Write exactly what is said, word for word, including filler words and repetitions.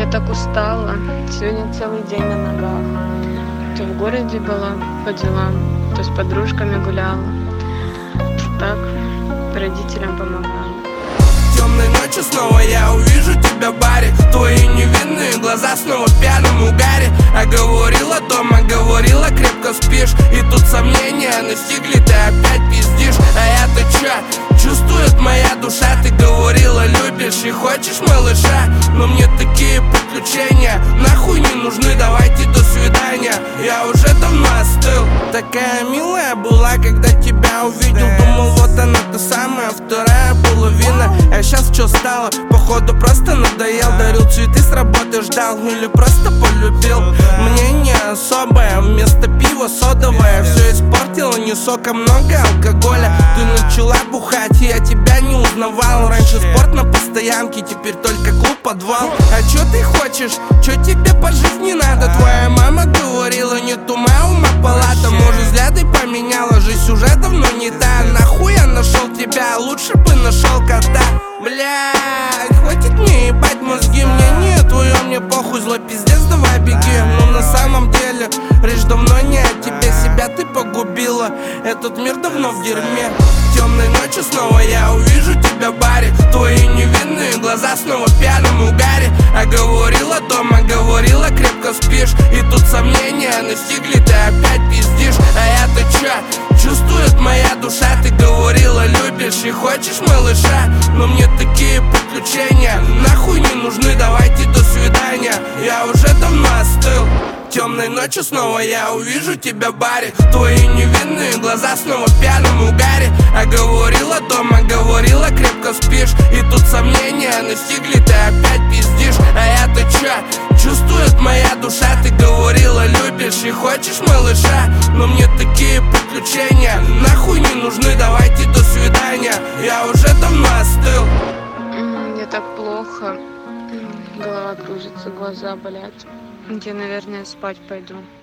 Я так устала. Сегодня целый день на ногах. То в городе была по делам, то с подружками гуляла. Так родителям помогала. Темной ночью снова я увижу тебя в баре. Твои невинные глаза снова в пьяном угаре. А говорила дома, говорила, крепко спишь. И тут сомнения настигли, ты опять пиздишь. А я-то чё? Чувствует моя душа. Ты говорила, любишь и хочешь малыша. Но мне такие приключения нахуй не нужны, давайте до свидания. Я уже давно остыл. Такая милая была, когда тебя увидел. Думал, вот она та самая вторая половина. А сейчас что стало? Походу просто надоел. Дарил цветы с работы, ждал или просто полюбил. Мнение особое, вместо пива содовое. Все испортило, не сока, много алкоголя. Ты начала бухать, я тебя не узнавал. Раньше спорт на постоянке, теперь только клуб, подвал. А чё ты хочешь? Чё тебе по жизни надо? Твоя мама говорила, нет ума, ума палата. Может, взгляды поменяла, жизнь уже давно не та. Нахуй я нашел тебя, лучше бы нашел кота. Блядь, хватит мне ебать мозги, мне не твое, мне похуй, злой пиздец, давай беги. Но на самом деле речь давно не о тебе, себя ты погубила, этот мир давно в дерьме. Темной ночью снова я увижу тебя в баре. Твои невинные глаза снова в пьяном угаре. А говорила дома, говорила, крепко спишь. И тут сомнения настигли, ты опять пиздишь. А я-то чё? Чувствует моя душа. Ты говорила, любишь и хочешь малыша. Но мне такие приключения нахуй не нужны, давайте до свидания. Я уже давно остыл. Темной ночью снова я увижу тебя в баре. Твои невинные глаза снова в пьяном угаре. А говорила дома, говорила, крепко спишь. И тут сомнения настигли, ты опять пиздишь. А я-то чё? Чувствует моя душа. Ты говорила, любишь и хочешь малыша. Но мне такие приключения нахуй не нужны, давайте до свидания. Я уже давно остыл. Мне так плохо. Голова кружится, глаза болят. Я, наверное, спать пойду.